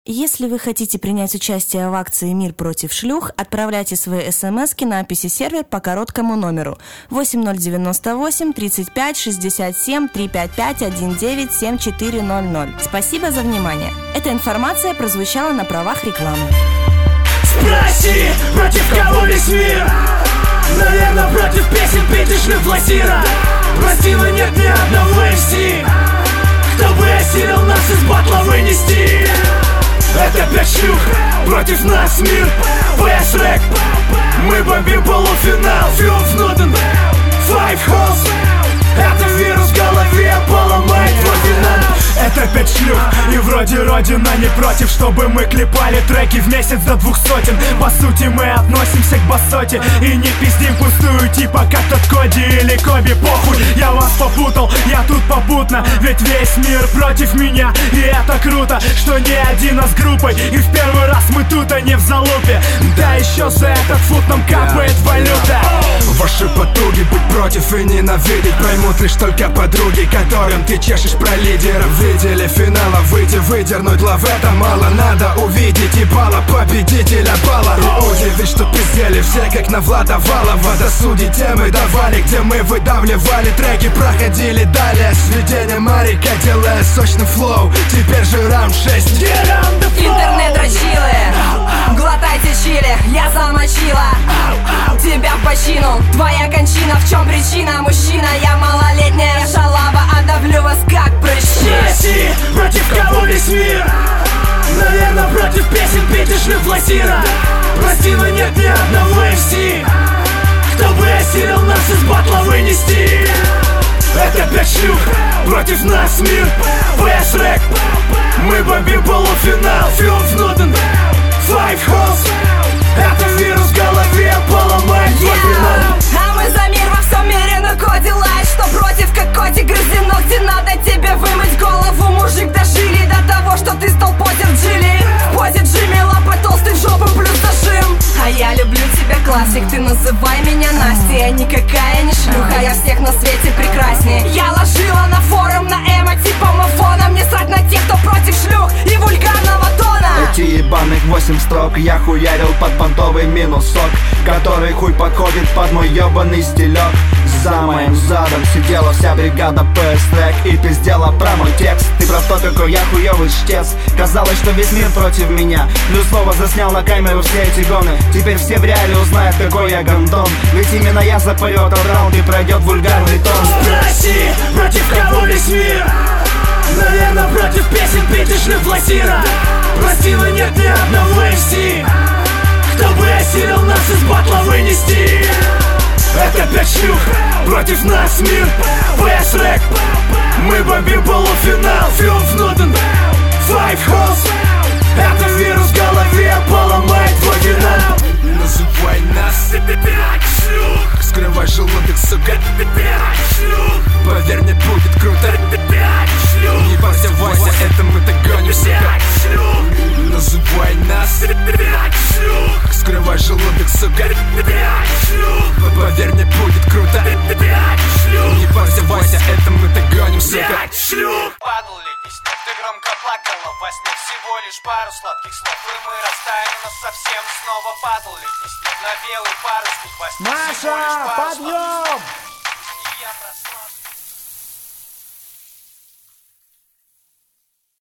Если вы хотите принять участие в акции «Мир против шлюх», отправляйте свои смски на APC-сервер по короткому номеру 8098 35 67 355 19 7400. Спасибо за внимание. Эта информация прозвучала на правах рекламы. Спроси, против кого весь мир? Наверное, против песен пятичных лосира. Прости, но нет ни одного MC, кто бы осилил нас из батла вынести. Это 5 шлюх, против нас мир. PS Rec, мы бомбим полуфинал. Few of Nothing, Five Holes. Это вирус в голове поломает твой финал. Это 5 шлюх, и вроде родина не против, чтобы мы клепали треки в месяц до 200. По сути мы относимся к басоте и не пиздим пустую, типа как тот Коди или Коби. Похуй, я вас попутал, я тут попутно, ведь весь мир против меня. И это круто, что не один, а с группой, и в первый раз мы тут, а не в залупе. Да еще за этот фут нам капает валюта. Ваши потуги быть против и ненавидеть поймут лишь только подруги, которым ты чешешь про лидеров. Видели финала, выйти, выдернуть лав, это мало. Надо увидеть ебало победителя бала. И удивить, что пиздели все как на Влада Валова. Досудить темы давали, где мы выдавливали треки, проходили далее. Сведение Марика, делая сочный флоу. Теперь же раунд 6. Интернет-дрочилы, глотайте чили, я замочила тебя в бочину. Твоя кончина, в чем причина? Мужчина, я малолетняя шалава, а давлю вас как прыщи. Спроси, против кого весь мир? Наверное, против песен пятичных лосира. Прости, но нет ни одного MC, кто бы осилил нас из батла вынести. Это 5 шлюх, против нас мир. PS Rec, мы бомбим полуфинал. Few of Nothing, Five Holes. Это вирус в голове поломает твой финал. А мы за мир во всем мире на коде лайт. Что против, как котик, грызи ногти. Надо тебе вымыть голову, мужик. Дожили до того, что ты стал позер Джили. В позе Джимми, лапа толстый, жопа плюс зажим. А я люблю тебя, классик, ты называй меня Настей. Я никакая не шлюха, я всех на свете прекраснее. Я ложила на форум, на эмо типа мафона. Мне срать на тех, кто против шлюх и вульгарного тона. Эти ебаных 8 строк я хуярил под понтовый минусок, который хуй подходит под мой ебаный стилек. За моим задом сидела вся бригада PS Rec и пиздела про мой текст. Ты про то, какой я хуёвый чтец. Казалось, что весь мир против меня. Плюс слово заснял на камеру все эти гоны. Теперь все в реале узнают, какой я гандон. Ведь именно я запою этот раунд и пройдет вульгарный тон. Спроси, против кого весь мир? Наверное, против песен пятичных лосира. Прости, но нет ни одного MC, кто бы осилил нас из батла вынести. Это 5 шлюх, против нас мир. PS Rec, мы бомбим полуфинал. Few of Nothing, Five Holes. Это вирус в голове поломает твой финал. Называй нас 5 шлюх, скрывай желудок, сука. 5 шлюх, поверь, мне будет круто. 5 шлюх, не парься, Вася, это мы так гоним, сука. 5 шлюх, называй нас 5 шлюх, скрывай желудок, сука. 5 шлюх, поверь, мне будет круто. 5 шлюх, не парься, Вася, это мы так гоним, сука. 5 шлюх. Падал летний снег, ты громко плакала во сне. Всего лишь пару сладких слов, и мы растаяли, но совсем снова падал летний снег на белый парусник во сне. Маша, подъем!